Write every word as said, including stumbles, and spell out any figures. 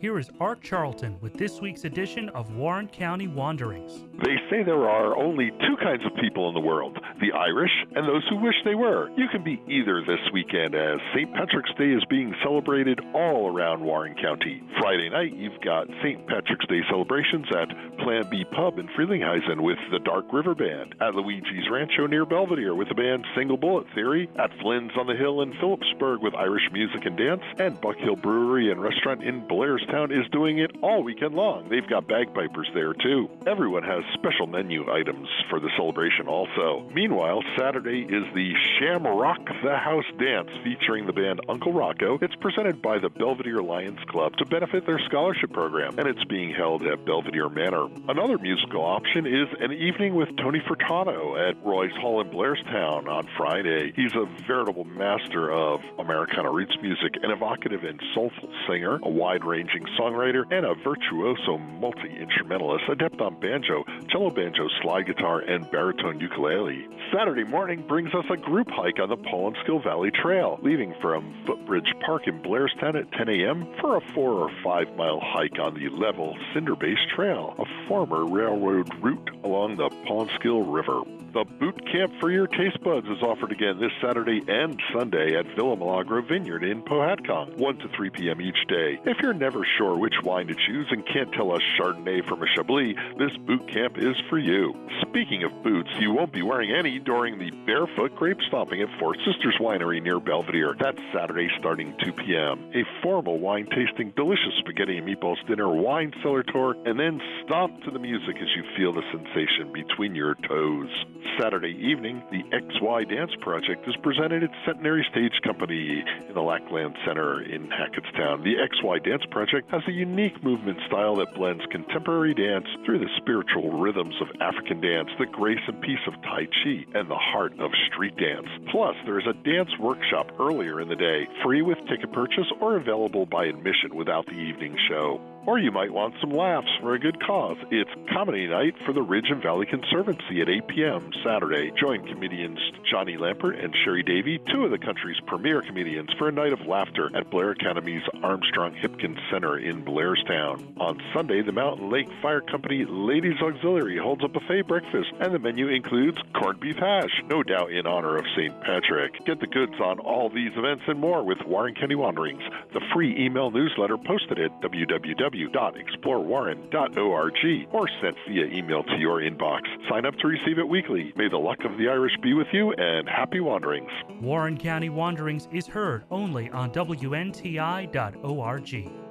Here is Art Charlton with this week's edition of Warren County Wanderings. They say there are only two kinds of people in the world, the Irish and those who wish they were. You can be either this weekend, as Saint Patrick's Day is being celebrated all around Warren County. Friday night, you've got Saint Patrick's Day celebrations at Plan B Pub in Frelinghuysen with the Dark River Band, at Luigi's Rancho near Belvedere with the band Single Bullet Theory, at Flynn's on the Hill in Phillipsburg with Irish music and dance, and Buck Hill Brewery and Restaurant in Blairstown is doing it all weekend long. They've got bagpipers there too. Everyone has special menu items for the celebration also. Meanwhile, Saturday is the Shamrock the House Dance featuring the band Uncle Rocco. It's presented by the Belvedere Lions Club to benefit their scholarship program, and it's being held at Belvedere Manor. Another musical option is an evening with Tony Furtado at Roy's Hall in Blairstown on Friday. He's a veritable master of Americana roots music, an evocative and soulful singer, a wide-ranging songwriter, and a virtuoso multi-instrumentalist, adept on banjo, cello banjo, slide guitar, and baritone ukulele. Saturday morning brings us a group hike on the Pollenskill Valley Trail, leaving from Footbridge Park in Blairstown at ten a.m. for a four or five mile hike on the level cinder-based trail, a former railroad route along the Pollenskill River. The boot camp for your taste buds is offered again this Saturday and Sunday at Villa Milagro Vineyard in Powhatan, one to three p.m. each day. If you're never sure which wine to choose and can't tell a Chardonnay from a Chablis, this boot camp is for you. Speaking of boots, you won't be wearing any during the Barefoot Grape Stomping at Four Sisters Winery near Belvedere. That's Saturday starting two p.m. A formal wine tasting, delicious spaghetti and meatballs dinner, wine cellar tour, and then stomp to the music as you feel the sensation between your toes. Saturday evening, the X Y Dance Project is presented at Centenary Stage Company in the Lackland Center in Hackettstown. The X Y Dance Project has a unique movement style that blends contemporary dance through the spiritual rhythms of African dance, the grace and peace of Tai Chi, and the heart of street dance. Plus, there is a dance workshop earlier in the day, free with ticket purchase or available by admission without the evening show. Or you might want some laughs for a good cause. It's comedy night for the Ridge and Valley Conservancy at eight p.m. Saturday. Join comedians Johnny Lampert and Sherry Davy, two of the country's premier comedians, for a night of laughter at Blair Academy's Armstrong Hipkins Center in Blairstown. On Sunday, the Mountain Lake Fire Company Ladies Auxiliary holds a buffet breakfast, and the menu includes corned beef hash, no doubt in honor of Saint Patrick. Get the goods on all these events and more with Warren County Wanderings, the free email newsletter posted at w w w dot explore warren dot org or sent via email to your inbox. Sign up to receive it weekly. May the luck of the Irish be with you, and happy wanderings. Warren County Wanderings is heard only on W N T I dot org.